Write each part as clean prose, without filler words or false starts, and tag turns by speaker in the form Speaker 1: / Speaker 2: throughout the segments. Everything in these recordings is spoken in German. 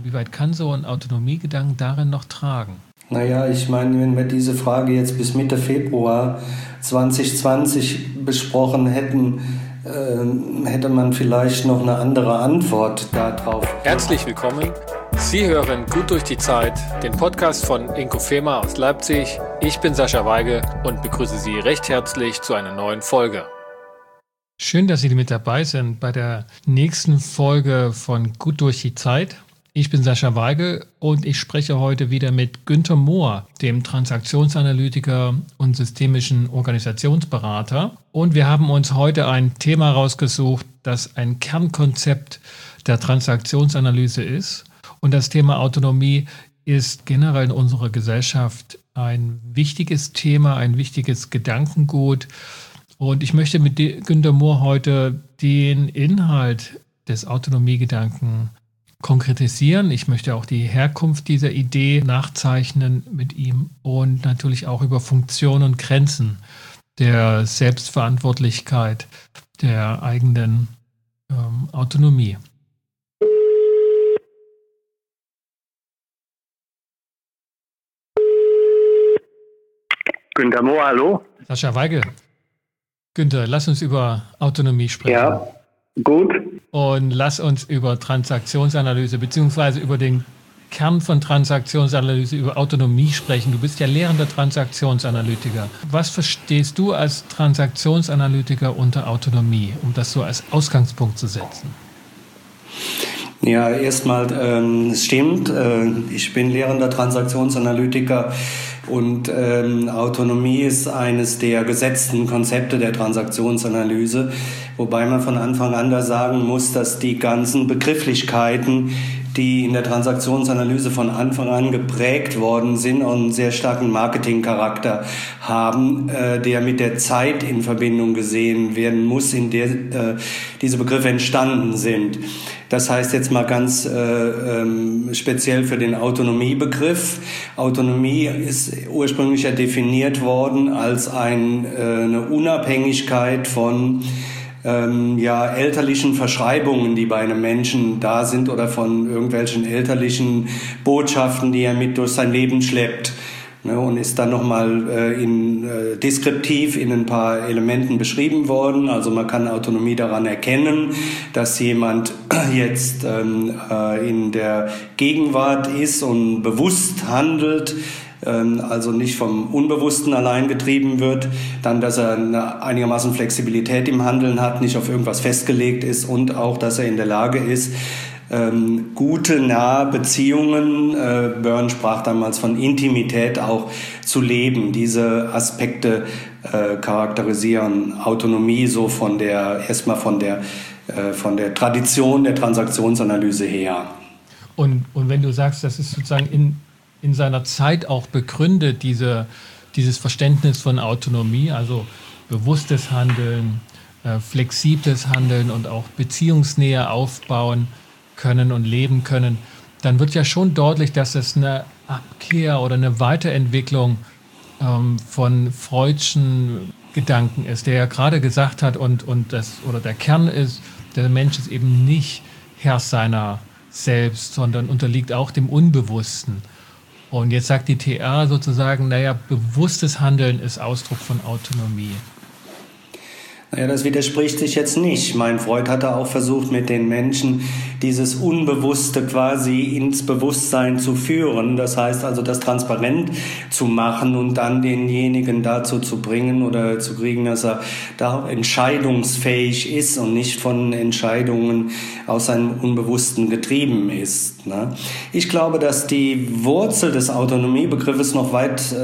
Speaker 1: Wie weit kann so ein Autonomiegedanken darin noch tragen?
Speaker 2: Naja, ich meine, wenn wir diese Frage jetzt bis Mitte Februar 2020 besprochen hätten, hätte man vielleicht noch eine andere Antwort darauf.
Speaker 3: Herzlich willkommen. Sie hören Gut durch die Zeit, den Podcast von Inkofema aus Leipzig. Ich bin Sascha Weige und begrüße Sie recht herzlich zu einer neuen Folge.
Speaker 1: Schön, dass Sie mit dabei sind bei der nächsten Folge von Gut durch die Zeit. Ich bin Sascha Weige und ich spreche heute wieder mit Günter Mohr, dem Transaktionsanalytiker und systemischen Organisationsberater. Und wir haben uns heute ein Thema rausgesucht, das ein Kernkonzept der Transaktionsanalyse ist. Und das Thema Autonomie ist generell in unserer Gesellschaft ein wichtiges Thema, ein wichtiges Gedankengut. Und ich möchte mit Günter Mohr heute den Inhalt des Autonomiegedanken konkretisieren. Ich möchte auch die Herkunft dieser Idee nachzeichnen mit ihm und natürlich auch über Funktion und Grenzen der Selbstverantwortlichkeit der eigenen Autonomie.
Speaker 4: Günter Mohr, hallo?
Speaker 1: Sascha Weige. Günter, lass uns über Autonomie sprechen.
Speaker 4: Ja, gut.
Speaker 1: Und lass uns über Transaktionsanalyse beziehungsweise über den Kern von Transaktionsanalyse, über Autonomie sprechen. Du bist ja lehrender Transaktionsanalytiker. Was verstehst du als Transaktionsanalytiker unter Autonomie, um das so als Ausgangspunkt zu setzen?
Speaker 2: Ja, erstmal, es stimmt, ich bin lehrender Transaktionsanalytiker und Autonomie ist eines der gesetzten Konzepte der Transaktionsanalyse, wobei man von Anfang an da sagen muss, dass die ganzen Begrifflichkeiten, die in der Transaktionsanalyse von Anfang an geprägt worden sind und einen sehr starken Marketingcharakter haben, der mit der Zeit in Verbindung gesehen werden muss, in der diese Begriffe entstanden sind. Das heißt jetzt mal ganz speziell für den Autonomiebegriff. Autonomie ist ursprünglich ja definiert worden als eine Unabhängigkeit von elterlichen Verschreibungen, die bei einem Menschen da sind oder von irgendwelchen elterlichen Botschaften, die er mit durch sein Leben schleppt. Und ist dann nochmal deskriptiv in ein paar Elementen beschrieben worden. Also man kann Autonomie daran erkennen, dass jemand jetzt in der Gegenwart ist und bewusst handelt, also nicht vom Unbewussten allein getrieben wird, dann, dass er eine einigermaßen Flexibilität im Handeln hat, nicht auf irgendwas festgelegt ist und auch, dass er in der Lage ist, gute, nahe Beziehungen, Byrne sprach damals von Intimität auch zu leben. Diese Aspekte charakterisieren Autonomie so erstmal von der Tradition der Transaktionsanalyse her.
Speaker 1: Und wenn du sagst, das ist sozusagen in seiner Zeit auch begründet, dieses Verständnis von Autonomie, also bewusstes Handeln, flexibles Handeln und auch Beziehungsnähe aufbauen können und leben können, dann wird ja schon deutlich, dass es eine Abkehr oder eine Weiterentwicklung von Freudschen Gedanken ist, der ja gerade gesagt hat, und der Kern ist, der Mensch ist eben nicht Herr seiner selbst, sondern unterliegt auch dem Unbewussten. Und jetzt sagt die TA sozusagen, bewusstes Handeln ist Ausdruck von Autonomie.
Speaker 2: Naja, das widerspricht sich jetzt nicht. Mein Freud hatte auch versucht, mit den Menschen dieses Unbewusste quasi ins Bewusstsein zu führen. Das heißt also, das transparent zu machen und dann denjenigen dazu zu bringen oder zu kriegen, dass er da entscheidungsfähig ist und nicht von Entscheidungen aus seinem Unbewussten getrieben ist. Ne? Ich glaube, dass die Wurzel des Autonomiebegriffes noch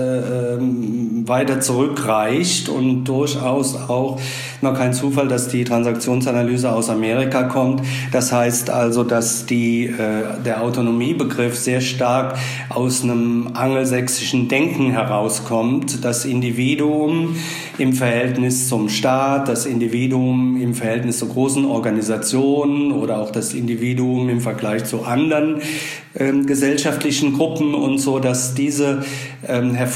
Speaker 2: weiter zurückreicht und durchaus auch noch kein Zufall, dass die Transaktionsanalyse aus Amerika kommt. Das heißt also, dass der Autonomiebegriff sehr stark aus einem angelsächsischen Denken herauskommt. Das Individuum im Verhältnis zum Staat, das Individuum im Verhältnis zu großen Organisationen oder auch das Individuum im Vergleich zu anderen gesellschaftlichen Gruppen und so, dass diese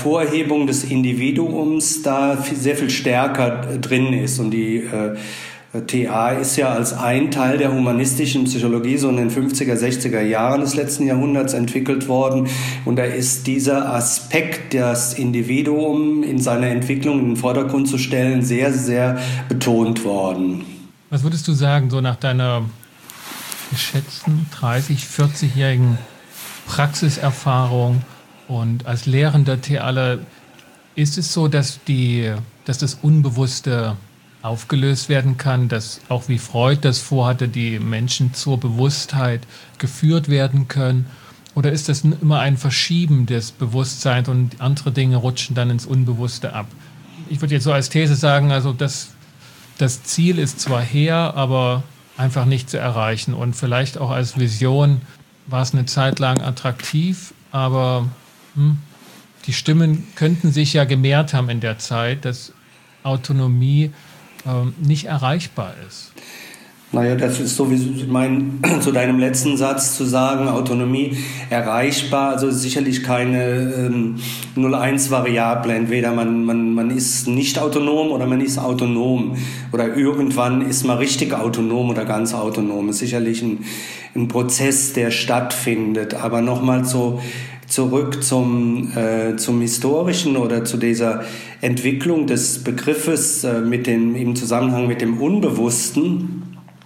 Speaker 2: Hervorhebung des Individuums da sehr viel stärker drin ist und die TA ist ja als ein Teil der humanistischen Psychologie so in den 50er, 60er Jahren des letzten Jahrhunderts entwickelt worden. Und da ist dieser Aspekt, das Individuum in seiner Entwicklung in den Vordergrund zu stellen, sehr, sehr betont worden.
Speaker 1: Was würdest du sagen, so nach deiner geschätzten 30-, 40-jährigen Praxiserfahrung und als lehrender Thealer, ist es so, dass das Unbewusste aufgelöst werden kann, dass auch wie Freud das vorhatte, die Menschen zur Bewusstheit geführt werden können? Oder ist das immer ein Verschieben des Bewusstseins und andere Dinge rutschen dann ins Unbewusste ab? Ich würde jetzt so als These sagen, also das Ziel ist zwar her, aber einfach nicht zu erreichen. Und vielleicht auch als Vision war es eine Zeit lang attraktiv, aber die Stimmen könnten sich ja gemehrt haben in der Zeit, dass Autonomie nicht erreichbar ist.
Speaker 2: Naja, das ist sowieso zu deinem letzten Satz zu sagen, Autonomie erreichbar, also sicherlich keine 0-1-Variable. Entweder man ist nicht autonom oder man ist autonom. Oder irgendwann ist man richtig autonom oder ganz autonom. Es ist sicherlich ein Prozess, der stattfindet. Aber nochmal zurück zum Historischen oder zu dieser Entwicklung des Begriffes im Zusammenhang mit dem Unbewussten.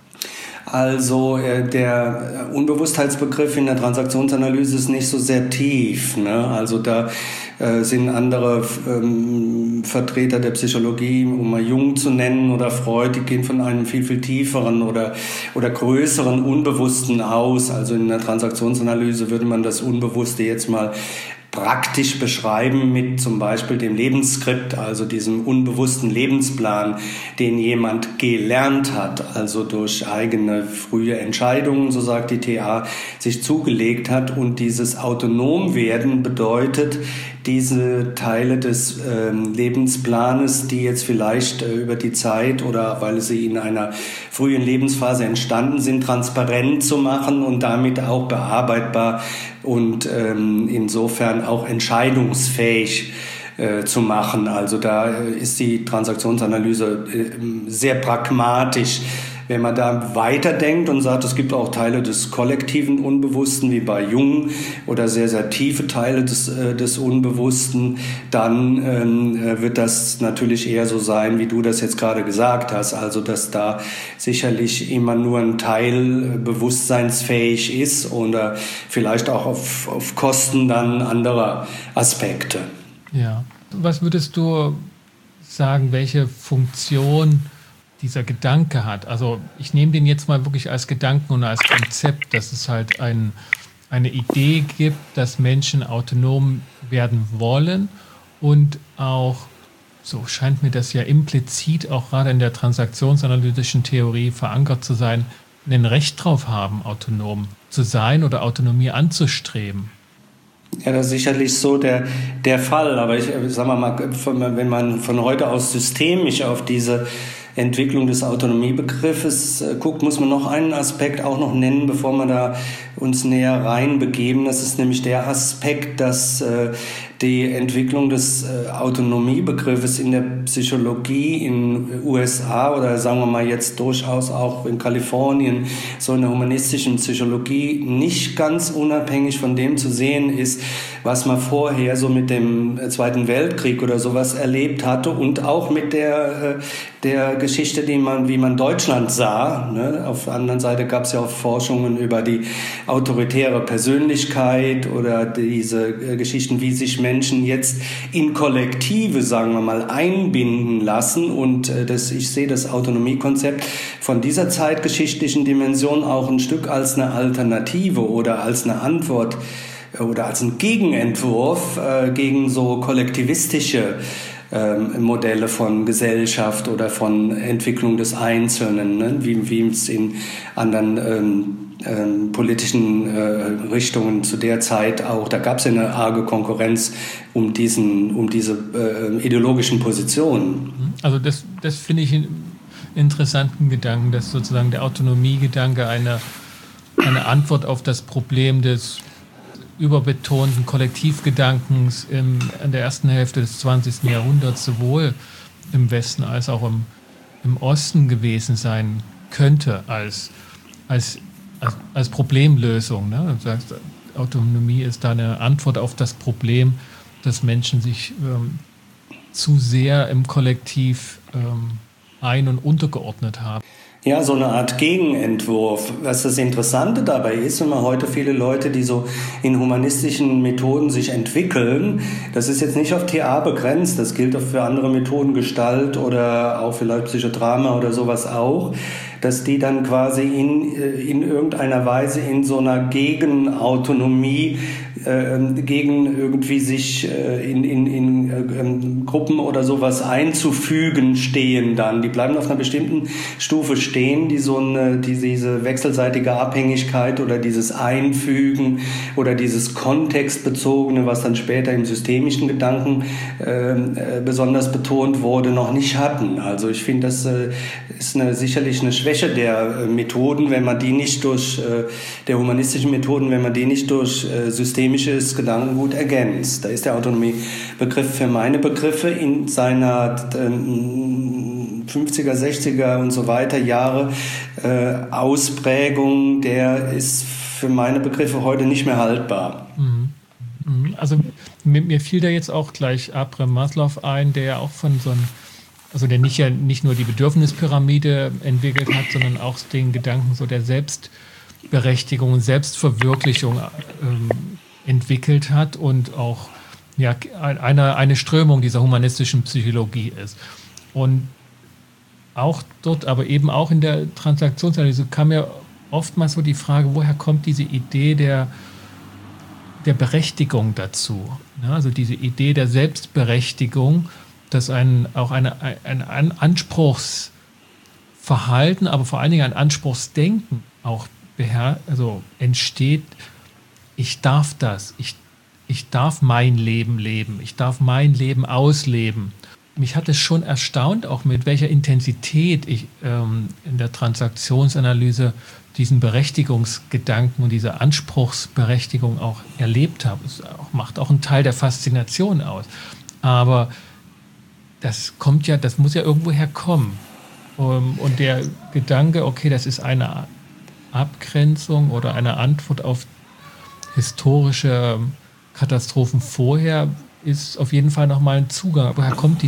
Speaker 2: Also der Unbewusstheitsbegriff in der Transaktionsanalyse ist nicht so sehr tief, ne? Also da sind andere Vertreter der Psychologie, um mal Jung zu nennen oder Freud, die gehen von einem viel, viel tieferen oder größeren Unbewussten aus. Also in der Transaktionsanalyse würde man das Unbewusste jetzt mal praktisch beschreiben mit zum Beispiel dem Lebensskript, also diesem unbewussten Lebensplan, den jemand gelernt hat, also durch eigene frühe Entscheidungen, so sagt die TA, sich zugelegt hat. Und dieses Autonomwerden bedeutet, diese Teile des Lebensplanes, die jetzt vielleicht über die Zeit oder weil sie in einer frühen Lebensphase entstanden sind, transparent zu machen und damit auch bearbeitbar und insofern auch entscheidungsfähig zu machen. Also da ist die Transaktionsanalyse sehr pragmatisch. Wenn man da weiterdenkt und sagt, es gibt auch Teile des kollektiven Unbewussten, wie bei Jung, oder sehr, sehr tiefe Teile des Unbewussten, dann wird das natürlich eher so sein, wie du das jetzt gerade gesagt hast. Also, dass da sicherlich immer nur ein Teil bewusstseinsfähig ist oder vielleicht auch auf Kosten dann anderer Aspekte.
Speaker 1: Ja. Was würdest du sagen, welche Funktion dieser Gedanke hat? Also ich nehme den jetzt mal wirklich als Gedanken und als Konzept, dass es halt eine Idee gibt, dass Menschen autonom werden wollen und auch, so scheint mir das ja implizit auch gerade in der transaktionsanalytischen Theorie verankert zu sein, ein Recht drauf haben, autonom zu sein oder Autonomie anzustreben.
Speaker 2: Ja, das ist sicherlich so der Fall. Aber ich sag mal, wenn man von heute aus systemisch auf diese Entwicklung des Autonomiebegriffes guckt, muss man noch einen Aspekt auch noch nennen, bevor wir da uns näher reinbegeben. Das ist nämlich der Aspekt, dass die Entwicklung des Autonomiebegriffes in der Psychologie in USA oder sagen wir mal jetzt durchaus auch in Kalifornien, so in der humanistischen Psychologie nicht ganz unabhängig von dem zu sehen ist, was man vorher so mit dem Zweiten Weltkrieg oder sowas erlebt hatte und auch mit der Geschichte, wie man Deutschland sah. Ne? Auf der anderen Seite gab es ja auch Forschungen über die autoritäre Persönlichkeit oder diese Geschichten, wie sich Menschen jetzt in Kollektive, sagen wir mal, einbinden lassen. Und ich sehe das Autonomiekonzept von dieser zeitgeschichtlichen Dimension auch ein Stück als eine Alternative oder als eine Antwort oder als ein Gegenentwurf gegen so kollektivistische Modelle von Gesellschaft oder von Entwicklung des Einzelnen, ne? wie es in anderen politischen Richtungen zu der Zeit auch, da gab es ja eine arge Konkurrenz um diese ideologischen Positionen.
Speaker 1: Also das finde ich einen interessanten Gedanken, dass sozusagen der Autonomiegedanke eine Antwort auf das Problem des überbetonten Kollektivgedankens in der ersten Hälfte des 20. Jahrhunderts sowohl im Westen als auch im Osten gewesen sein könnte als Problemlösung. Ne? Du sagst, Autonomie ist da eine Antwort auf das Problem, dass Menschen sich zu sehr im Kollektiv ein- und untergeordnet haben.
Speaker 2: Ja, so eine Art Gegenentwurf. Was das Interessante dabei ist, wenn man heute viele Leute, die so in humanistischen Methoden sich entwickeln, das ist jetzt nicht auf TA begrenzt, das gilt auch für andere Methoden, Gestalt oder auch vielleicht Psychodrama oder sowas auch, dass die dann quasi in irgendeiner Weise in so einer Gegenautonomie gegen irgendwie sich in Gruppen oder sowas einzufügen stehen dann. Die bleiben auf einer bestimmten Stufe stehen, die diese wechselseitige Abhängigkeit oder dieses Einfügen oder dieses Kontextbezogene, was dann später im systemischen Gedanken besonders betont wurde, noch nicht hatten. Also ich finde, das ist sicherlich eine Schwäche der Methoden, wenn man die nicht durch der humanistischen Methoden, wenn man die nicht durch systemisches Gedankengut ergänzt. Da ist der Autonomiebegriff für meine Begriffe in seiner 50er, 60er und so weiter Jahre Ausprägung, der ist für meine Begriffe heute nicht mehr haltbar.
Speaker 1: Also mir fiel da jetzt auch gleich Abraham Maslow ein, der ja auch von so einem, also der nicht nur die Bedürfnispyramide entwickelt hat, sondern auch den Gedanken so der Selbstberechtigung und Selbstverwirklichung entwickelt hat und auch ja, eine Strömung dieser humanistischen Psychologie ist. Und auch dort, aber eben auch in der Transaktionsanalyse kam ja oftmals so die Frage, woher kommt diese Idee der Berechtigung dazu? Ja, also diese Idee der Selbstberechtigung, dass auch ein Anspruchsverhalten, aber vor allen Dingen ein Anspruchsdenken auch entsteht. Ich darf das, ich darf mein Leben leben, ich darf mein Leben ausleben. Mich hat es schon erstaunt, auch mit welcher Intensität ich in der Transaktionsanalyse diesen Berechtigungsgedanken und diese Anspruchsberechtigung auch erlebt habe. Es macht auch einen Teil der Faszination aus. Aber das muss ja irgendwo herkommen. Und der Gedanke, okay, das ist eine Abgrenzung oder eine Antwort auf historische Katastrophen vorher, ist auf jeden Fall nochmal ein Zugang. Woher kommt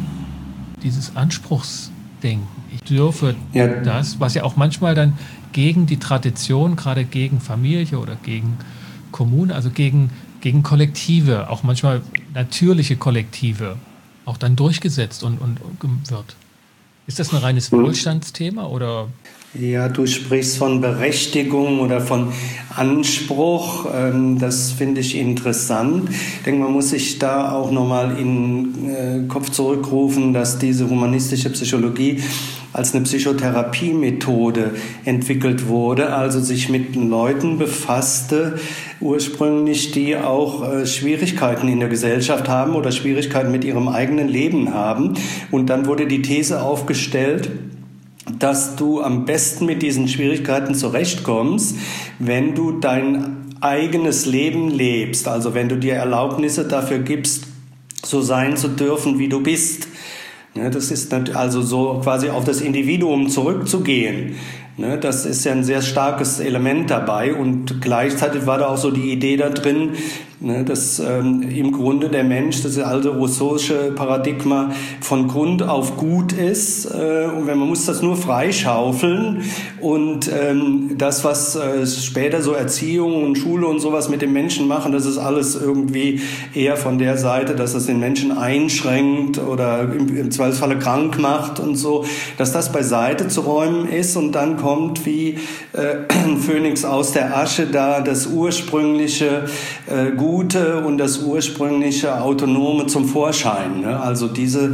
Speaker 1: dieses Anspruchsdenken? Ich dürfe das, was ja auch manchmal dann gegen die Tradition, gerade gegen Familie oder gegen Kommune, also gegen Kollektive, auch manchmal natürliche Kollektive, auch dann durchgesetzt und wird. Ist das ein reines Wohlstandsthema oder?
Speaker 2: Ja, du sprichst von Berechtigung oder von Anspruch. Das finde ich interessant. Ich denke, man muss sich da auch nochmal in den Kopf zurückrufen, dass diese humanistische Psychologie als eine Psychotherapiemethode entwickelt wurde, also sich mit Leuten befasste, ursprünglich, die auch Schwierigkeiten in der Gesellschaft haben oder Schwierigkeiten mit ihrem eigenen Leben haben. Und dann wurde die These aufgestellt, dass du am besten mit diesen Schwierigkeiten zurechtkommst, wenn du dein eigenes Leben lebst, also wenn du dir Erlaubnisse dafür gibst, so sein zu dürfen, wie du bist. Das ist also so quasi auf das Individuum zurückzugehen. Das ist ja ein sehr starkes Element dabei und gleichzeitig war da auch so die Idee da drin, dass im Grunde der Mensch, das alte rousseausche Paradigma, von Grund auf gut ist und man muss das nur freischaufeln und das, was später so Erziehung und Schule und sowas mit dem Menschen machen, das ist alles irgendwie eher von der Seite, dass das den Menschen einschränkt oder im Zweifelsfalle krank macht und so, dass das beiseite zu räumen ist und dann kommt wie ein Phönix aus der Asche da das ursprüngliche Gute und das ursprüngliche Autonome zum Vorschein. Also diese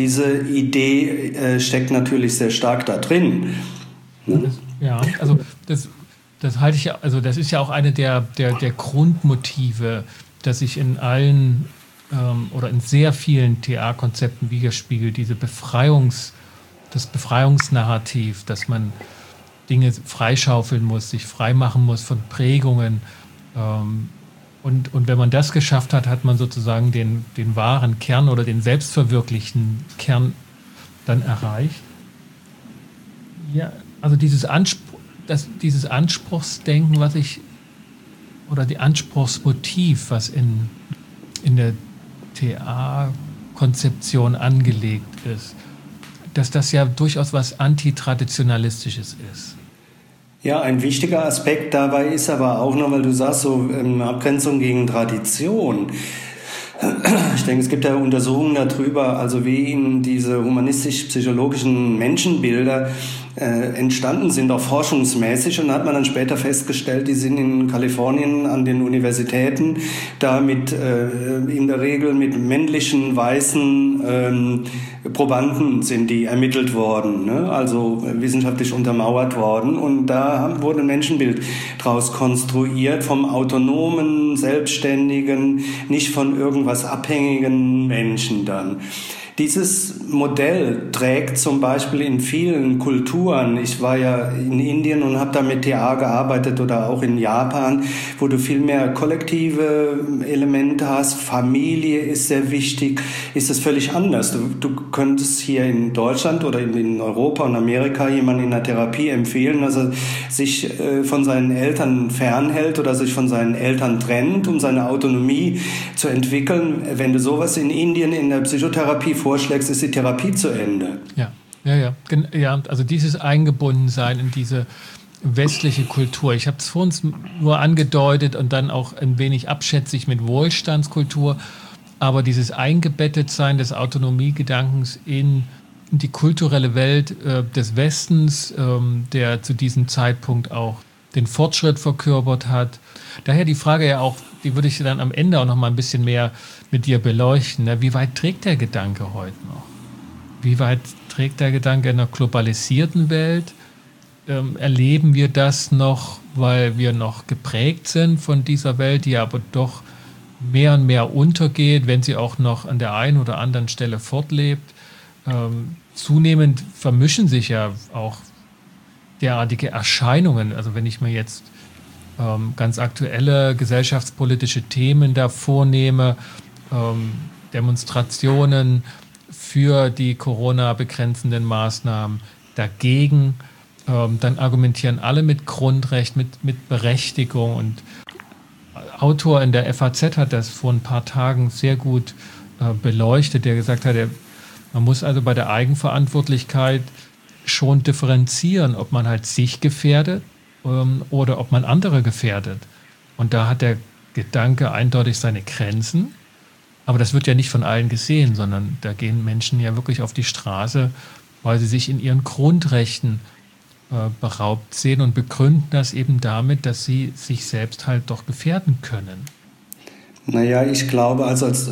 Speaker 2: Idee steckt natürlich sehr stark da drin.
Speaker 1: Ja, also das halte ich ja, also das ist ja auch eine der Grundmotive, das sich in allen oder in sehr vielen TA-Konzepten widerspiegelt, das Befreiungsnarrativ, dass man Dinge freischaufeln muss, sich freimachen muss von Prägungen. Und wenn man das geschafft hat, hat man sozusagen den wahren Kern oder den selbstverwirklichten Kern dann erreicht. Ja, also dieses Anspruchsdenken, oder die Anspruchsmotiv, was in der TA-Konzeption angelegt ist, dass das ja durchaus was Antitraditionalistisches ist.
Speaker 2: Ja, ein wichtiger Aspekt dabei ist aber auch noch, weil du sagst, so Abgrenzung gegen Tradition. Ich denke, es gibt ja Untersuchungen darüber, also wie in diese humanistisch-psychologischen Menschenbilder entstanden sind, auch forschungsmäßig. Und da hat man dann später festgestellt, die sind in Kalifornien an den Universitäten da in der Regel mit männlichen, weißen Probanden sind die ermittelt worden, ne? Also wissenschaftlich untermauert worden. Und da wurde ein Menschenbild draus konstruiert vom autonomen, selbstständigen, nicht von irgendwas abhängigen Menschen dann. Dieses Modell trägt zum Beispiel in vielen Kulturen, ich war ja in Indien und habe da mit TA gearbeitet oder auch in Japan, wo du viel mehr kollektive Elemente hast, Familie ist sehr wichtig, ist es völlig anders. Du könntest hier in Deutschland oder in Europa und Amerika jemanden in der Therapie empfehlen, dass er sich von seinen Eltern fernhält oder sich von seinen Eltern trennt, um seine Autonomie zu entwickeln. Wenn du sowas in Indien in der Psychotherapie vorschlägst, ist die Therapie zu Ende.
Speaker 1: Ja, also dieses Eingebundensein in diese westliche Kultur. Ich habe es vor uns nur angedeutet und dann auch ein wenig abschätzig mit Wohlstandskultur, aber dieses Eingebettetsein des Autonomiegedankens in die kulturelle Welt des Westens, der zu diesem Zeitpunkt auch den Fortschritt verkörpert hat. Daher die Frage ja auch, die würde ich dann am Ende auch noch mal ein bisschen mehr mit dir beleuchten. Ne? Wie weit trägt der Gedanke heute noch? Wie weit trägt der Gedanke in einer globalisierten Welt? Erleben wir das noch, weil wir noch geprägt sind von dieser Welt, die aber doch mehr und mehr untergeht, wenn sie auch noch an der einen oder anderen Stelle fortlebt? Zunehmend vermischen sich ja auch derartige Erscheinungen. Also wenn ich mir jetzt ganz aktuelle gesellschaftspolitische Themen da vornehme, Demonstrationen für die Corona-begrenzenden Maßnahmen, dagegen, dann argumentieren alle mit Grundrecht, mit Berechtigung. Und Autor in der FAZ hat das vor ein paar Tagen sehr gut beleuchtet, der gesagt hat, man muss also bei der Eigenverantwortlichkeit schon differenzieren, ob man halt sich gefährdet oder ob man andere gefährdet. Und da hat der Gedanke eindeutig seine Grenzen. Aber das wird ja nicht von allen gesehen, sondern da gehen Menschen ja wirklich auf die Straße, weil sie sich in ihren Grundrechten beraubt sehen und begründen das eben damit, dass sie sich selbst halt doch gefährden können.
Speaker 2: Naja, ich glaube, also als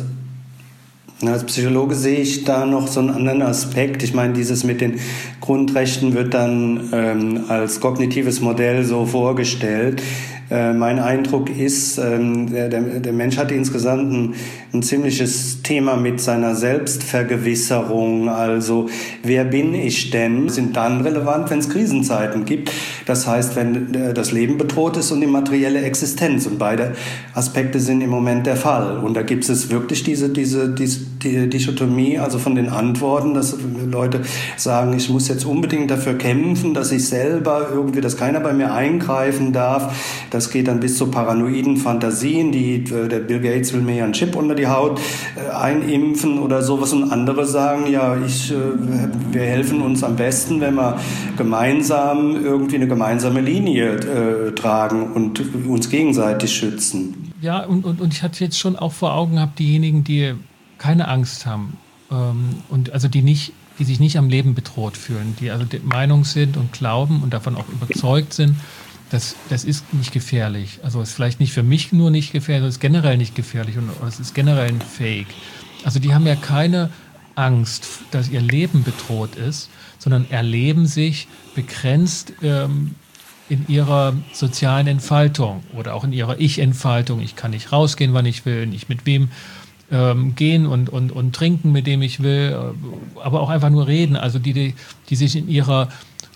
Speaker 2: Psychologe sehe ich da noch so einen anderen Aspekt. Ich meine, dieses mit den Grundrechten wird dann als kognitives Modell so vorgestellt. Mein Eindruck ist, der Mensch hat insgesamt ein ziemliches Thema mit seiner Selbstvergewisserung. Also, wer bin ich denn? Sind dann relevant, wenn es Krisenzeiten gibt. Das heißt, wenn das Leben bedroht ist und die materielle Existenz. Und beide Aspekte sind im Moment der Fall. Und da gibt es wirklich diese Dichotomie, also von den Antworten, dass Leute sagen, ich muss jetzt unbedingt dafür kämpfen, dass ich selber irgendwie, dass keiner bei mir eingreifen darf. Das geht dann bis zu paranoiden Fantasien, der Bill Gates will mir ja einen Chip unter die Haut einimpfen oder sowas, und andere sagen, ja, wir helfen uns am besten, wenn wir gemeinsam irgendwie eine gemeinsame Linie tragen und uns gegenseitig schützen.
Speaker 1: Ja, und ich hatte jetzt schon auch vor Augen gehabt, diejenigen, die keine Angst haben und also die sich nicht am Leben bedroht fühlen, die also der Meinung sind und glauben und davon auch überzeugt sind, das ist nicht gefährlich. Also es ist vielleicht nicht für mich nur nicht gefährlich, es ist generell nicht gefährlich und es ist generell ein Fake. Also die haben ja keine Angst, dass ihr Leben bedroht ist, sondern erleben sich begrenzt in ihrer sozialen Entfaltung oder auch in ihrer Ich-Entfaltung. Ich kann nicht rausgehen, wann ich will, nicht mit wem gehen und trinken, mit dem ich will, aber auch einfach nur reden. Also die sich in ihrer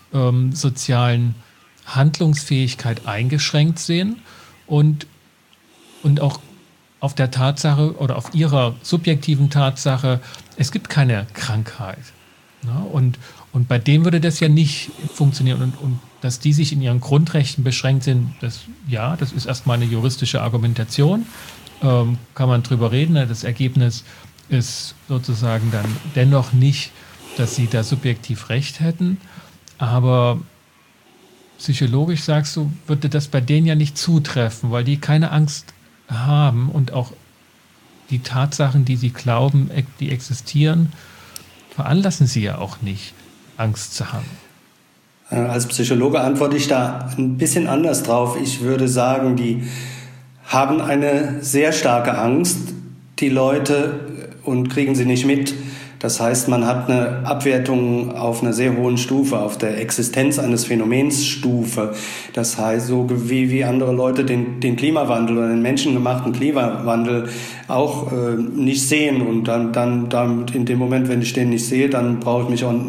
Speaker 1: sozialen Handlungsfähigkeit eingeschränkt sehen und auch auf der Tatsache oder auf ihrer subjektiven Tatsache, es gibt keine Krankheit. Ne? Und Und bei denen würde das ja nicht funktionieren. Und dass die sich in ihren Grundrechten beschränkt sind, das ist erstmal eine juristische Argumentation. Kann man drüber reden. Das Ergebnis ist sozusagen dann dennoch nicht, dass sie da subjektiv Recht hätten. Aber psychologisch, sagst du, würde das bei denen ja nicht zutreffen, weil die keine Angst haben und auch die Tatsachen, die sie glauben, die existieren, veranlassen sie ja auch nicht, Angst zu haben.
Speaker 2: Als Psychologe antworte ich da ein bisschen anders drauf. Ich würde sagen, die haben eine sehr starke Angst, die Leute, und kriegen sie nicht mit. Das heißt, man hat eine Abwertung auf einer sehr hohen Stufe, auf der Existenz eines Phänomens Stufe. Das heißt, so wie andere Leute den Klimawandel oder den menschengemachten Klimawandel auch nicht sehen. Und dann in dem Moment, wenn ich den nicht sehe, dann brauche ich mich auch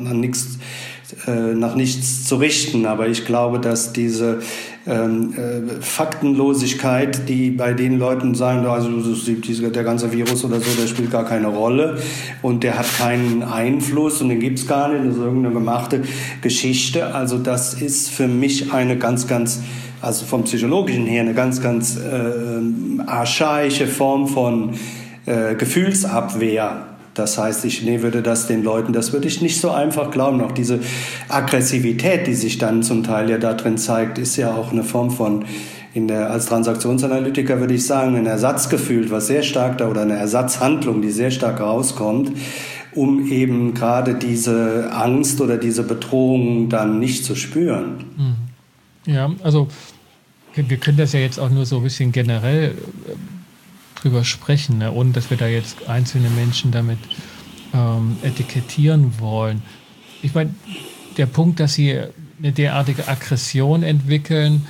Speaker 2: nach nichts zu richten. Aber ich glaube, dass diese Faktenlosigkeit, die bei den Leuten sagen, also der ganze Virus oder so, der spielt gar keine Rolle und der hat keinen Einfluss und den gibt's gar nicht, das ist irgendeine gemachte Geschichte. Also das ist für mich eine ganz, also vom Psychologischen her eine ganz archaische Form von Gefühlsabwehr. Das heißt, ich würde das den Leuten, das würde ich nicht so einfach glauben. Auch diese Aggressivität, die sich dann zum Teil ja da drin zeigt, ist ja auch eine Form von, als Transaktionsanalytiker würde ich sagen, ein Ersatzgefühl, was sehr stark da, oder eine Ersatzhandlung, die sehr stark rauskommt, um eben gerade diese Angst oder diese Bedrohung dann nicht zu spüren.
Speaker 1: Ja, also wir können das ja jetzt auch nur so ein bisschen generell drüber sprechen, ne? Ohne dass wir da jetzt einzelne Menschen damit etikettieren wollen. Ich meine, der Punkt, dass sie eine derartige Aggression entwickeln,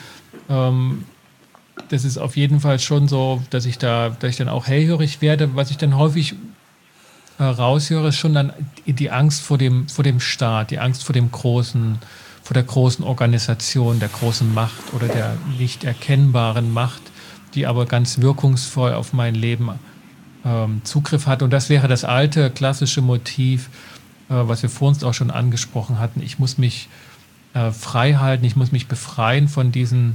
Speaker 1: das ist auf jeden Fall schon so, dass ich dann auch hellhörig werde. Was ich dann häufig raushöre, ist schon dann die Angst vor dem Staat, die Angst vor der großen Organisation, der großen Macht oder der nicht erkennbaren Macht, die aber ganz wirkungsvoll auf mein Leben Zugriff hat. Und das wäre das alte, klassische Motiv, was wir vor uns auch schon angesprochen hatten. Ich muss mich frei halten, ich muss mich befreien von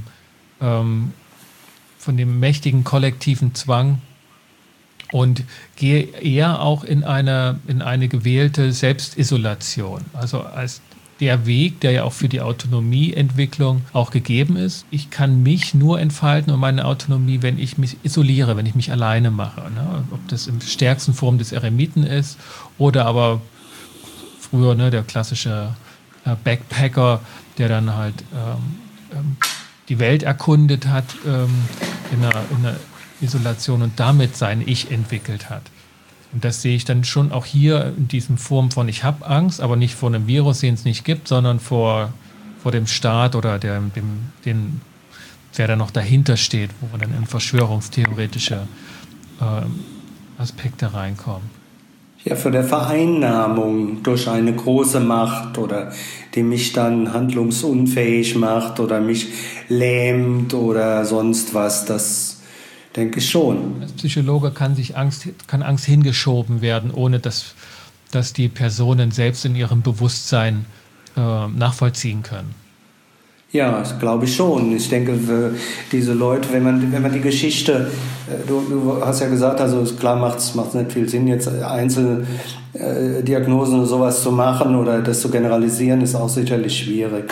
Speaker 1: von dem mächtigen kollektiven Zwang und gehe eher auch in eine gewählte Selbstisolation. Also als der Weg, der ja auch für die Autonomieentwicklung auch gegeben ist. Ich kann mich nur entfalten und meine Autonomie, wenn ich mich isoliere, wenn ich mich alleine mache. Ne? Ob das in stärksten Form des Eremiten ist oder aber früher der klassische Backpacker, der dann halt die Welt erkundet hat in einer Isolation und damit sein Ich entwickelt hat. Und das sehe ich dann schon auch hier in diesem Form von, ich habe Angst, aber nicht vor einem Virus, den es nicht gibt, sondern vor dem Staat oder der da noch dahinter steht, wo wir dann in verschwörungstheoretische Aspekte reinkommen.
Speaker 2: Ja, vor der Vereinnahmung durch eine große Macht oder die mich dann handlungsunfähig macht oder mich lähmt oder sonst was, das denke ich schon.
Speaker 1: Als Psychologe kann Angst hingeschoben werden, ohne dass die Personen selbst in ihrem Bewusstsein nachvollziehen können.
Speaker 2: Ja, das glaube ich schon. Ich denke, für diese Leute, wenn man die Geschichte, du hast ja gesagt, also klar macht's nicht viel Sinn, jetzt Einzeldiagnosen oder sowas zu machen oder das zu generalisieren, ist auch sicherlich schwierig.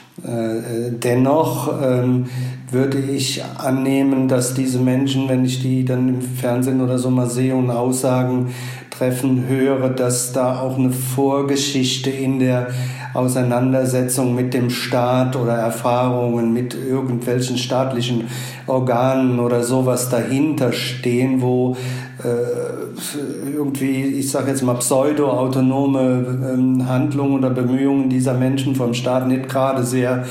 Speaker 2: Dennoch würde ich annehmen, dass diese Menschen, wenn ich die dann im Fernsehen oder so mal sehe und Aussagen treffen höre, dass da auch eine Vorgeschichte in der Auseinandersetzung mit dem Staat oder Erfahrungen mit irgendwelchen staatlichen Organen oder sowas dahinter stehen, wo irgendwie, ich sage jetzt mal, pseudo-autonome Handlungen oder Bemühungen dieser Menschen vom Staat nicht gerade sehr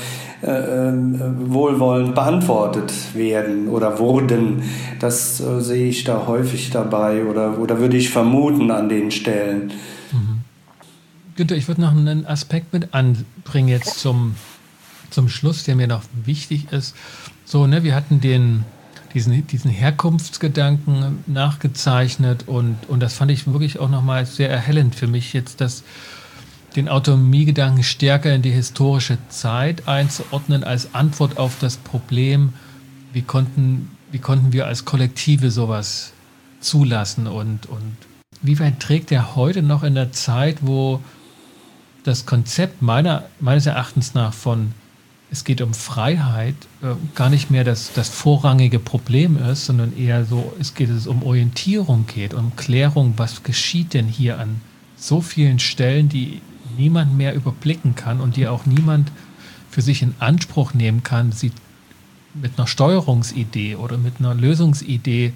Speaker 2: wohlwollend beantwortet werden oder wurden. Das sehe ich da häufig dabei oder würde ich vermuten an den Stellen.
Speaker 1: Günther, ich würde noch einen Aspekt mit anbringen jetzt zum Schluss, der mir noch wichtig ist. So, wir hatten diesen Herkunftsgedanken nachgezeichnet und das fand ich wirklich auch nochmal sehr erhellend für mich jetzt, dass den Autonomiegedanken stärker in die historische Zeit einzuordnen als Antwort auf das Problem, wie konnten wir als Kollektive sowas zulassen und wie weit trägt er heute noch in der Zeit, wo das Konzept meines Erachtens nach von es geht um Freiheit gar nicht mehr das vorrangige Problem ist, sondern eher so, es um Orientierung geht, um Klärung, was geschieht denn hier an so vielen Stellen, die niemand mehr überblicken kann und die auch niemand für sich in Anspruch nehmen kann, sie mit einer Steuerungsidee oder mit einer Lösungsidee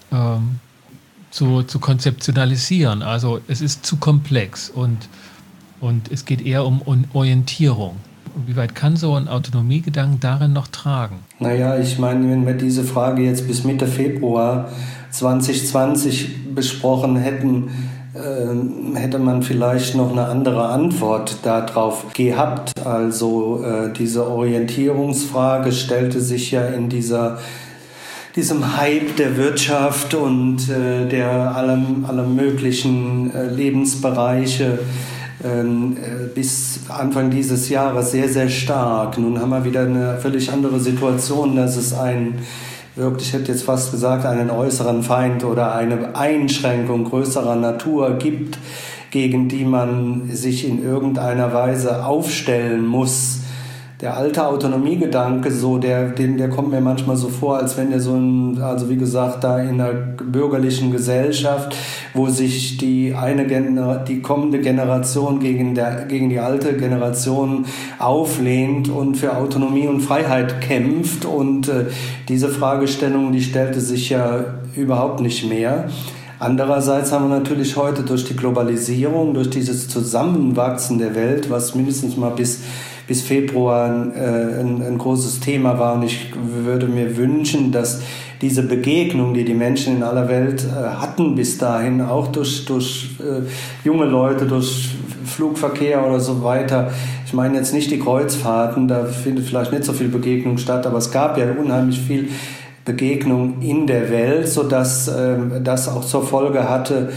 Speaker 1: zu konzeptionalisieren. Also es ist zu komplex und es geht eher um Orientierung. Wie weit kann so ein Autonomiegedanken darin noch tragen?
Speaker 2: Naja, ich meine, wenn wir diese Frage jetzt bis Mitte Februar 2020 besprochen hätten, hätte man vielleicht noch eine andere Antwort darauf gehabt. Also diese Orientierungsfrage stellte sich ja in diesem Hype der Wirtschaft und der aller möglichen Lebensbereiche bis Anfang dieses Jahres sehr, sehr stark. Nun haben wir wieder eine völlig andere Situation, dass es ich hätte jetzt fast gesagt, einen äußeren Feind oder eine Einschränkung größerer Natur gibt, gegen die man sich in irgendeiner Weise aufstellen muss. Der alte Autonomiegedanke, der kommt mir manchmal so vor, als wenn der also wie gesagt, da in einer bürgerlichen Gesellschaft, wo sich die kommende Generation gegen die alte Generation auflehnt und für Autonomie und Freiheit kämpft. Und diese Fragestellung, die stellte sich ja überhaupt nicht mehr. Andererseits haben wir natürlich heute durch die Globalisierung, durch dieses Zusammenwachsen der Welt, was mindestens mal bis Februar ein großes Thema war. Und ich würde mir wünschen, dass diese Begegnung, die Menschen in aller Welt hatten bis dahin, auch durch junge Leute, durch Flugverkehr oder so weiter. Ich meine jetzt nicht die Kreuzfahrten, da findet vielleicht nicht so viel Begegnung statt, aber es gab ja unheimlich viel Begegnung in der Welt, sodass das auch zur Folge hatte,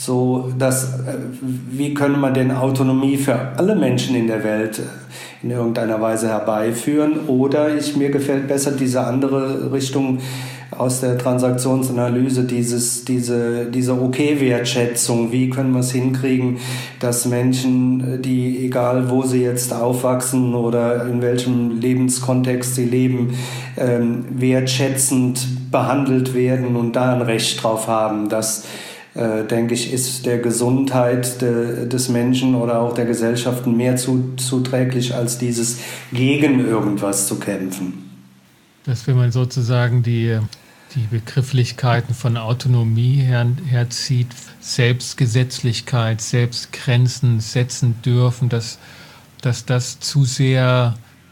Speaker 2: wie können wir denn Autonomie für alle Menschen in der Welt in irgendeiner Weise herbeiführen? Oder mir gefällt besser diese andere Richtung aus der Transaktionsanalyse, diese Okay-Wertschätzung. Wie können wir es hinkriegen, dass Menschen, die, egal wo sie jetzt aufwachsen oder in welchem Lebenskontext sie leben, wertschätzend behandelt werden und da ein Recht drauf haben? Das, denke ich, ist der Gesundheit des Menschen oder auch der Gesellschaften mehr zuträglich, als dieses gegen irgendwas zu kämpfen.
Speaker 1: Dass wenn man sozusagen die Begrifflichkeiten von Autonomie herzieht, Selbstgesetzlichkeit, Selbstgrenzen setzen dürfen, dass das zu sehr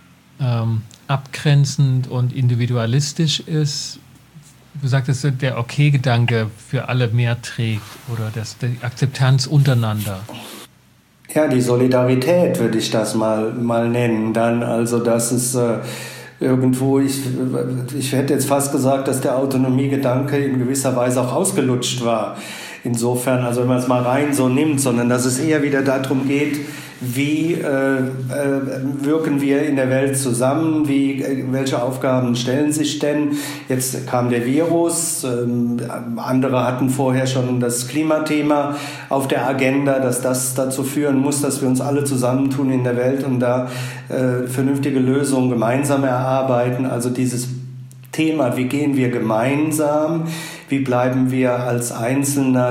Speaker 1: abgrenzend und individualistisch ist. Du sagtest, der Okay-Gedanke für alle mehr trägt oder die Akzeptanz untereinander.
Speaker 2: Ja, die Solidarität würde ich das mal nennen. Dann also, dass es irgendwo, ich hätte jetzt fast gesagt, dass der Autonomiegedanke in gewisser Weise auch ausgelutscht war. Insofern, also wenn man es mal rein so nimmt, sondern dass es eher wieder darum geht, wie wirken wir in der Welt zusammen, welche Aufgaben stellen sich denn? Jetzt kam der Virus, andere hatten vorher schon das Klimathema auf der Agenda, dass das dazu führen muss, dass wir uns alle zusammentun in der Welt und da vernünftige Lösungen gemeinsam erarbeiten. Also dieses Thema, wie gehen wir gemeinsam, wie bleiben wir als Einzelner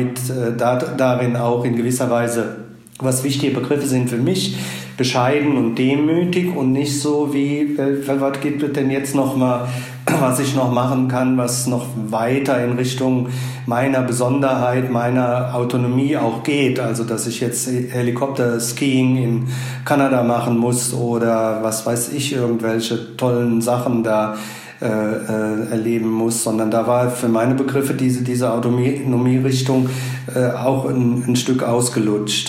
Speaker 2: darin auch in gewisser Weise, was wichtige Begriffe sind für mich, bescheiden und demütig und nicht so wie, was gibt es denn jetzt noch mal, was ich noch machen kann, was noch weiter in Richtung meiner Besonderheit, meiner Autonomie auch geht. Also, dass ich jetzt Helikopter-Skiing in Kanada machen muss oder was weiß ich, irgendwelche tollen Sachen da erleben muss, sondern da war für meine Begriffe diese Autonomie-Richtung auch ein Stück ausgelutscht.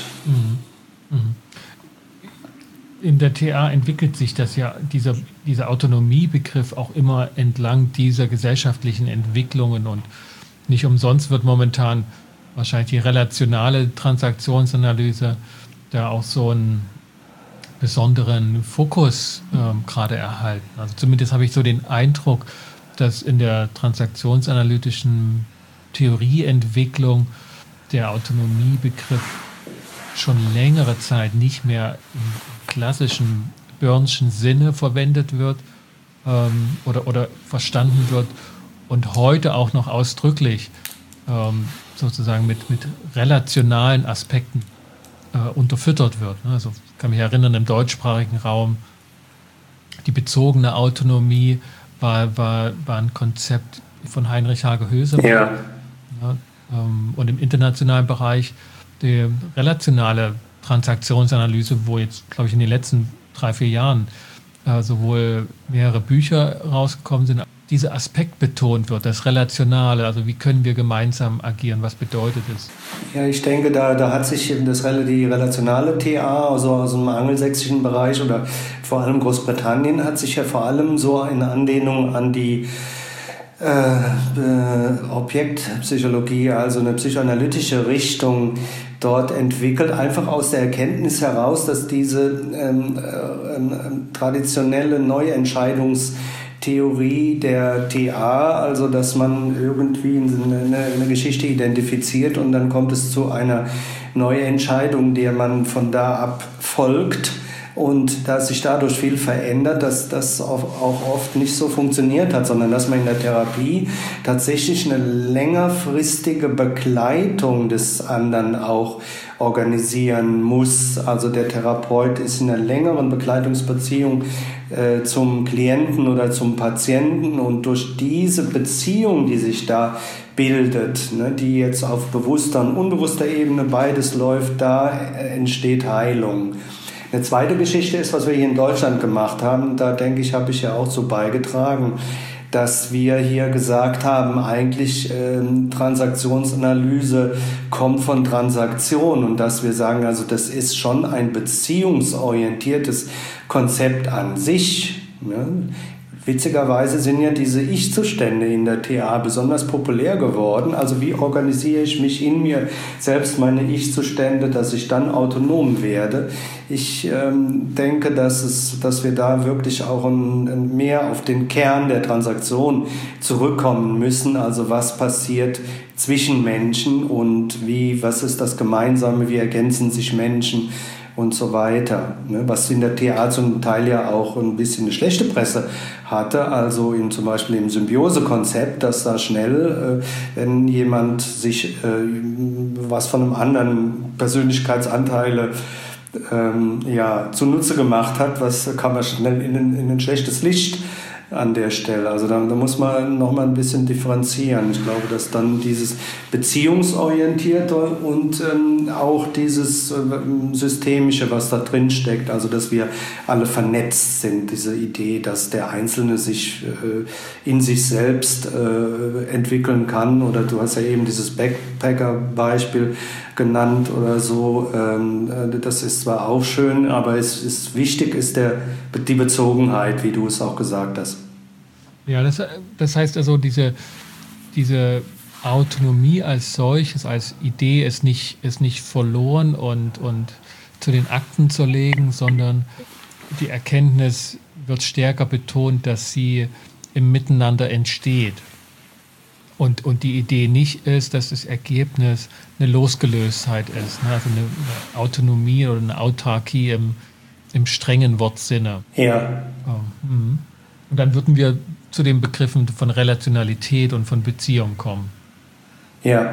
Speaker 1: In der TA entwickelt sich das ja, dieser Autonomiebegriff auch immer entlang dieser gesellschaftlichen Entwicklungen und nicht umsonst wird momentan wahrscheinlich die relationale Transaktionsanalyse da auch so einen besonderen Fokus gerade erhalten. Also zumindest habe ich so den Eindruck, dass in der transaktionsanalytischen Theorieentwicklung der Autonomiebegriff schon längere Zeit nicht mehr im klassischen Burnschen Sinne verwendet wird oder verstanden wird und heute auch noch ausdrücklich sozusagen mit relationalen Aspekten unterfüttert wird. Also ich kann mich erinnern, im deutschsprachigen Raum die bezogene Autonomie war ein Konzept von Heinrich Hage Hösemann.
Speaker 2: Ja.
Speaker 1: Ja, und im internationalen Bereich die relationale Transaktionsanalyse, wo jetzt, glaube ich, in den letzten 3-4 Jahren sowohl mehrere Bücher rausgekommen sind, dieser Aspekt betont wird, das Relationale, also wie können wir gemeinsam agieren, was bedeutet es?
Speaker 2: Ja, ich denke, da hat sich die relationale TA, also aus dem angelsächsischen Bereich oder vor allem Großbritannien, hat sich ja vor allem so in Anlehnung an die Objektpsychologie, also eine psychoanalytische Richtung dort entwickelt, einfach aus der Erkenntnis heraus, dass diese traditionelle Neuentscheidungstheorie der TA, also dass man irgendwie eine Geschichte identifiziert und dann kommt es zu einer Neuentscheidung, der man von da ab folgt, und dass sich dadurch viel verändert, dass das auch oft nicht so funktioniert hat, sondern dass man in der Therapie tatsächlich eine längerfristige Begleitung des anderen auch organisieren muss. Also der Therapeut ist in einer längeren Begleitungsbeziehung zum Klienten oder zum Patienten, und durch diese Beziehung, die sich da bildet, die jetzt auf bewusster und unbewusster Ebene beides läuft, da entsteht Heilung. Eine zweite Geschichte ist, was wir hier in Deutschland gemacht haben. Da denke ich, habe ich ja auch so beigetragen, dass wir hier gesagt haben, eigentlich Transaktionsanalyse kommt von Transaktion, und dass wir sagen, also das ist schon ein beziehungsorientiertes Konzept an sich. Ne? Witzigerweise sind ja diese Ich-Zustände in der TA besonders populär geworden. Also wie organisiere ich mich in mir selbst, meine Ich-Zustände, dass ich dann autonom werde. Ich denke, dass wir da wirklich auch mehr auf den Kern der Transaktion zurückkommen müssen. Also was passiert zwischen Menschen und was ist das Gemeinsame, wie ergänzen sich Menschen und so weiter. Was in der TA zum Teil ja auch ein bisschen eine schlechte Presse hatte, also zum Beispiel im Symbiose-Konzept, dass da schnell, wenn jemand sich was von einem anderen Persönlichkeitsanteile zunutze gemacht hat, kann man schnell in ein schlechtes Licht an der Stelle. Also da muss man noch mal ein bisschen differenzieren. Ich glaube, dass dann dieses Beziehungsorientierte und auch dieses Systemische, was da drin steckt, also dass wir alle vernetzt sind, diese Idee, dass der Einzelne sich in sich selbst entwickeln kann, oder du hast ja eben dieses Backpacker-Beispiel genannt oder so, das ist zwar auch schön, aber wichtig ist die Bezogenheit, wie du es auch gesagt hast.
Speaker 1: Ja, das heißt also, diese Autonomie als solches, als Idee ist nicht verloren und zu den Akten zu legen, sondern die Erkenntnis wird stärker betont, dass sie im Miteinander entsteht. Und die Idee nicht ist, dass das Ergebnis eine Losgelöstheit ist, ne? Also eine Autonomie oder eine Autarkie im strengen Wortsinne.
Speaker 2: Ja.
Speaker 1: Und dann würden wir zu den Begriffen von Relationalität und von Beziehung kommen.
Speaker 2: Ja.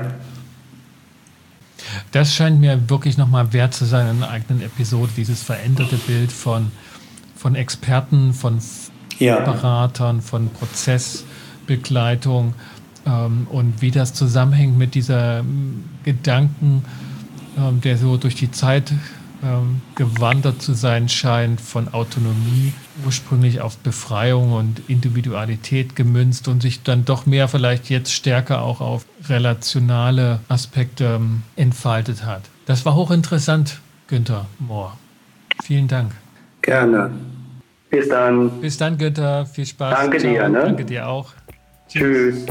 Speaker 1: Das scheint mir wirklich nochmal wert zu sein, in einer eigenen Episode, dieses veränderte Bild von Experten, von Beratern, von Prozessbegleitung, und wie das zusammenhängt mit dieser Gedanken, der so durch die Zeit gewandert zu sein scheint, von Autonomie, ursprünglich auf Befreiung und Individualität gemünzt und sich dann doch mehr vielleicht jetzt stärker auch auf relationale Aspekte entfaltet hat. Das war hochinteressant, Günther Mohr. Vielen Dank.
Speaker 2: Gerne. Bis dann.
Speaker 1: Bis dann, Günther. Viel Spaß.
Speaker 2: Danke
Speaker 1: Ciao.
Speaker 2: dir. Ne?
Speaker 1: Danke dir auch.
Speaker 2: Tschüss.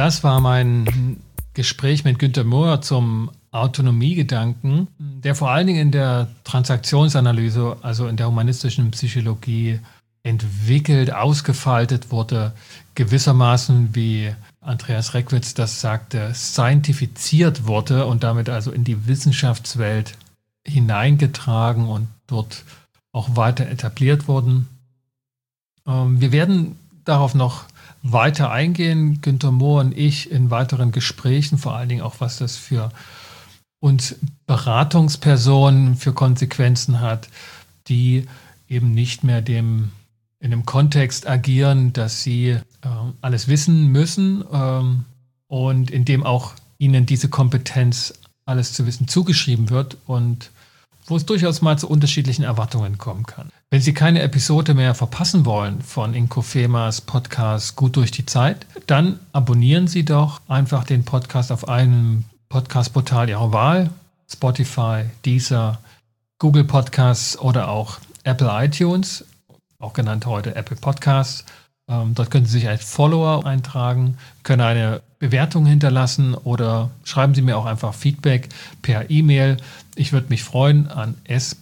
Speaker 1: Das war mein Gespräch mit Günther Mohr zum Autonomiegedanken, der vor allen Dingen in der Transaktionsanalyse, also in der humanistischen Psychologie, entwickelt, ausgefaltet wurde, gewissermaßen, wie Andreas Reckwitz das sagte, scientifiziert wurde und damit also in die Wissenschaftswelt hineingetragen und dort auch weiter etabliert wurden. Wir werden darauf noch weiter eingehen, Günther Mohr und ich, in weiteren Gesprächen, vor allen Dingen auch, was das für uns Beratungspersonen für Konsequenzen hat, die eben nicht mehr in dem Kontext agieren, dass sie alles wissen müssen und in dem auch ihnen diese Kompetenz, alles zu wissen, zugeschrieben wird und wo es durchaus mal zu unterschiedlichen Erwartungen kommen kann. Wenn Sie keine Episode mehr verpassen wollen von Inkofemas Podcast Gut durch die Zeit, dann abonnieren Sie doch einfach den Podcast auf einem Podcast-Portal Ihrer Wahl, Spotify, Deezer, Google Podcasts oder auch Apple iTunes, auch genannt heute Apple Podcasts. Dort können Sie sich als Follower eintragen, können eine Bewertung hinterlassen oder schreiben Sie mir auch einfach Feedback per E-Mail. Ich würde mich freuen an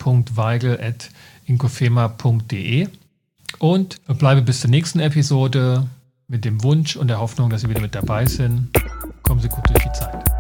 Speaker 1: s.weigel@inkofema.de und bleibe bis zur nächsten Episode mit dem Wunsch und der Hoffnung, dass Sie wieder mit dabei sind. Kommen Sie gut durch die Zeit.